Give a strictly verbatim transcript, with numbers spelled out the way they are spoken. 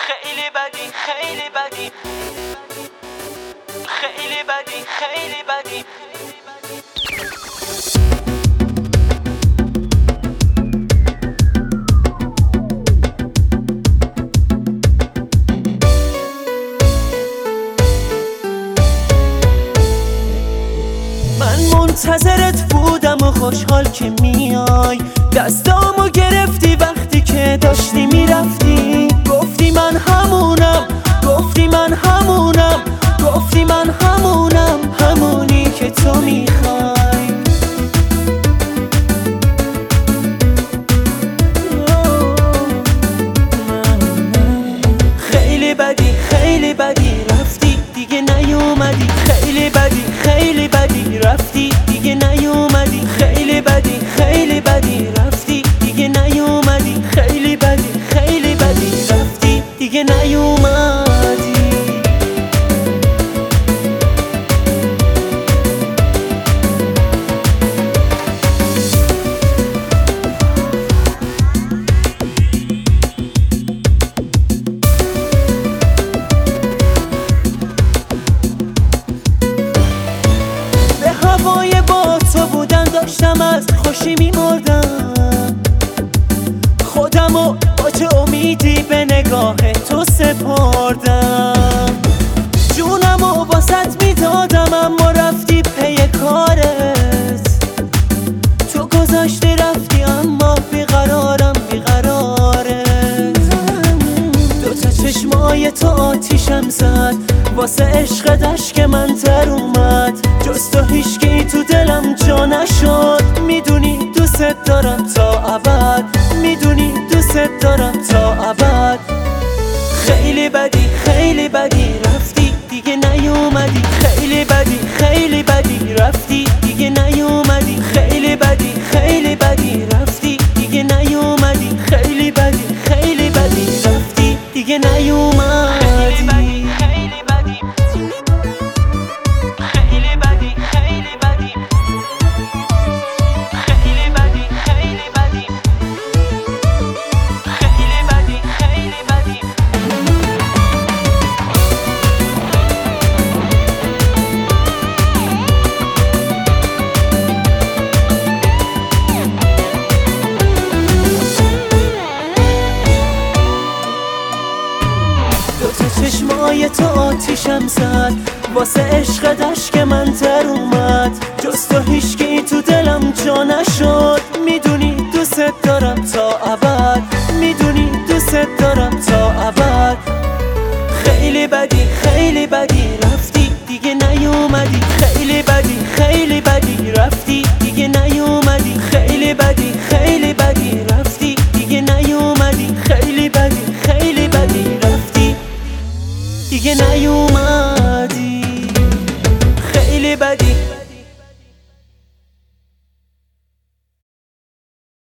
خیلی بدی خیلی بدی خیلی بدی خیلی بدی من منتظرت بودم و خوشحال که میای، دستامو گرفتی وقتی که داشتی میرفتی. گفتی من همونم، گفتی من همونم، گفتی من همونم، همونی که تو میخوای. خیلی بدی خیلی بدی رفتی دیگه نیومدی. خیلی بدی خیلی بدی رفتی دیگه نیومدی. خیلی بدی خیلی بدی رفتی دیگه نیومدی. خیلی بدی خیلی بدی رفتی دیگه نیومدی. هوای با تو بودن داشتم از خوشی میمردم. خودمو با چه امیدی به نگاه تو سپردم. جونمو واسط میدادم اما رفتی پی کارت. تو گذاشتی رفتی اما بیقرارم بیقرارت. دوتا چشمای تو آتیشم زد واسه عشق دشت که من تر اومد. جز تو هیچکی تو دلم جا نشد. میدونی دوست دارم تا ابد، میدونی دوست دارم تا ابد. خیلی بدی خیلی بدی رفتی دیگه نیومدی. خیلی بدی خیلی بدی رفتی دیگه نیومدی. خیلی بدی خیلی بدی رفتی دیگه نیومدی. خیلی بدی خیلی بدی رفتی دیگه نیومدی. چشمای تو آتیشم زد واسه عشق دشت که من تر اومد. جز تو هیچکی تو دلم جا نشد. میدونی دوست دارم تا ابد، میدونی دوست دارم تا ابد. خیلی بدی خیلی بدی رفتی دیگه نیومدی. خیلی بدی خیلی بدی رفتی دیگه نیومدی. خیلی بدی